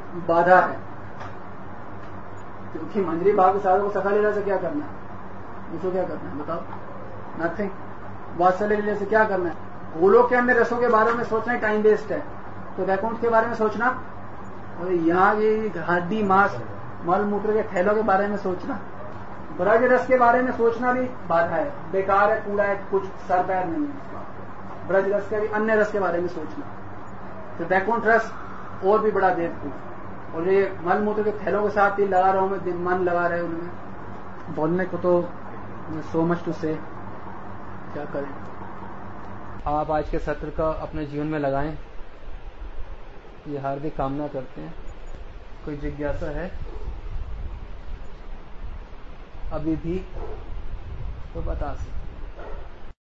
बाधा है, क्योंकि मंजरी भाव के साधक को सखा लीला से क्या करना है, उसको क्या करना है बताओ, नथिंग। वात्सल्य लीला से क्या करना है, गोलोक के अन्य रसों के बारे में सोचना टाइम वेस्ट है, तो वैकुंठ के बारे में सोचना, और यहाँ ये हड्डी मांस मल मूत्र के थैलों के बारे में सोचना, ब्रज रस के बारे में सोचना भी बाधा है, बेकार है, कूड़ा है, कुछ सर पैर नहीं है। ब्रज रस के भी अन्य रस के बारे में सोचना, तो वैकुंठ रस और भी बड़ा बेवकूफ, और ये मल मूत्र के थैलों के साथ ही लगा रहा हूं मैं, मन लगा रहे उनमें, बोलने को तो सो मच टू से, क्या करें। आप आज के सत्र का अपने जीवन में लगाएं, ये हार्दिक कामना करते हैं। कोई जिज्ञासा है अभी भी तो बता सकते।